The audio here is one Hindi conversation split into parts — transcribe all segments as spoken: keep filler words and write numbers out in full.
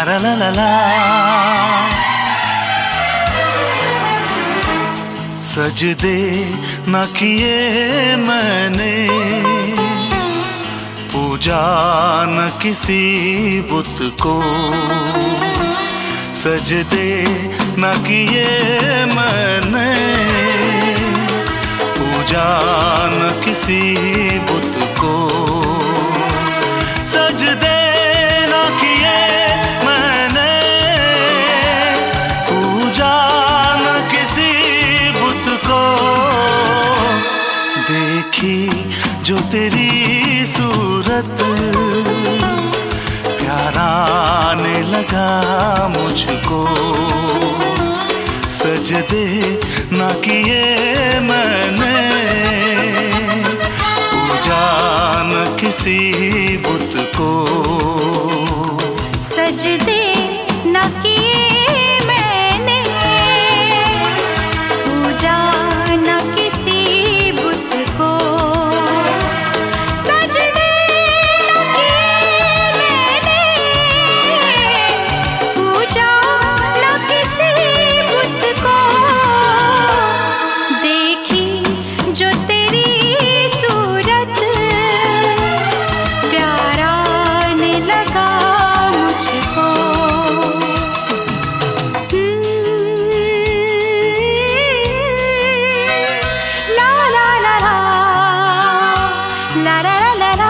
ला ला ला ला। सजदे न किए मैंने, पूजा न किसी बुत को। सजदे न किए मैंने, पूजा न किसी बुत को। सजदे न किए मैंने, पूजा न किसी बुत को। देखी जो तेरी सूरत, प्यारा आने लगा मुझको। सजदे न किए मैंने, पूजा न किसी बुत को। सजदे न किए मैंने, पूजा न किसी बुत को। सजदे न किए मैंने, पूजा न किसी बुत को। देखी जो तेरी सूरत, प्यारा आने लगा मुझको। ला ला ला ला, ला ला ला ला।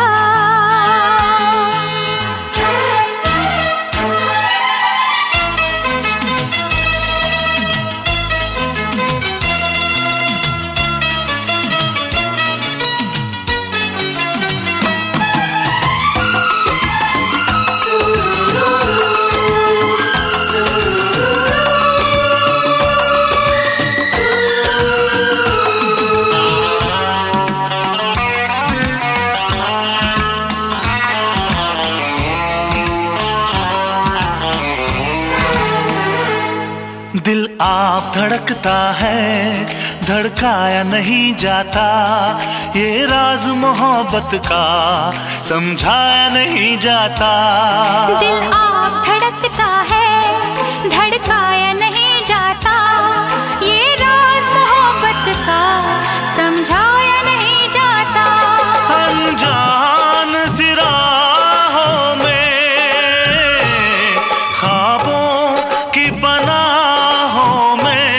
दिल आप धड़कता है, धड़काया नहीं जाता। ये राज मोहब्बत का समझाया नहीं जाता। दिल आप धड़कता है, धड़काया नहीं जाता। ये राज मोहब्बत का समझाया नहीं जाता। अनजान सी राहों में, ख्वाबों की पनाहों में।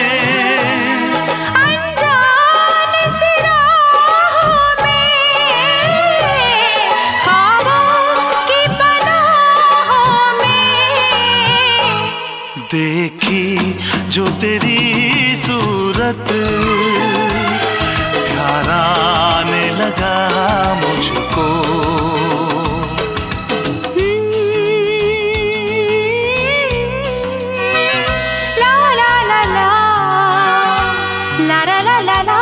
अनजान सी राहों में, ख्वाबों की पनाहों में। देखी जो तेरी सूरत, प्यारा आने लगा मुझको। ला ला ला ला, ला ला ला ला ला।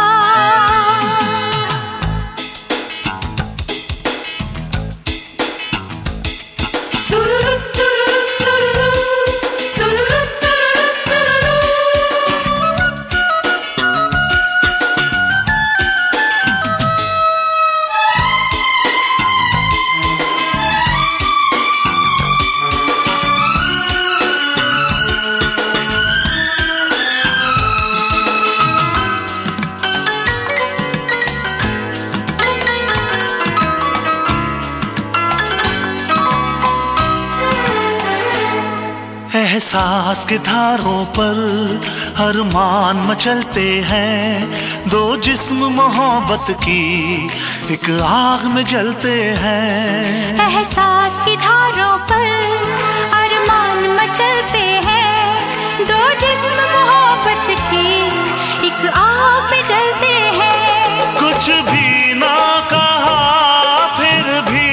एहसास के धारों पर हर मान मचलते हैं। दो जिस्म मोहब्बत की एक आग में जलते हैं। एहसास की धारों पर अरमान मचलते हैं। दो जिस्म मोहब्बत की एक आग में जलते हैं। कुछ भी ना कहा फिर भी,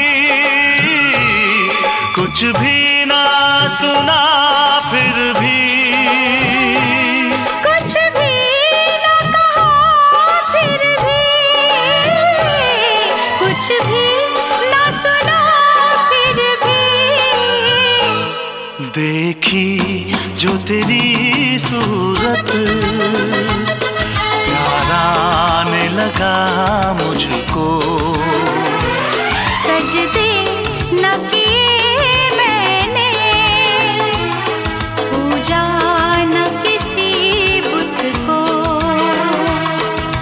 कुछ भी ना सुना फिर भी। कुछ भी ना कहा फिर भी, कुछ भी ना सुना फिर भी। देखी जो तेरी सूरत, प्यारा आने लगा मुझको। सजदे न किए मैंने,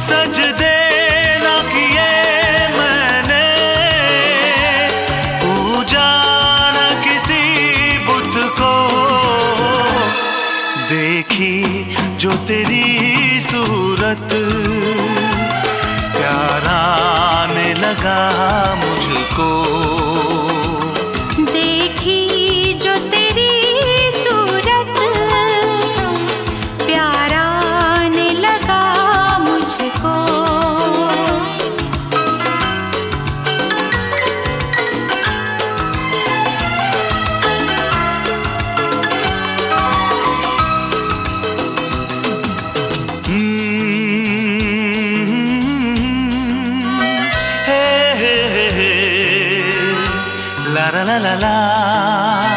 सजदे ना किए मैंने, पूजा न किसी बुत को, देखी जो तेरी सूरत प्यारा आने लगा मुझको। देखी जो तेरी सूरत प्यारा आने लगा मुझको। La la la la la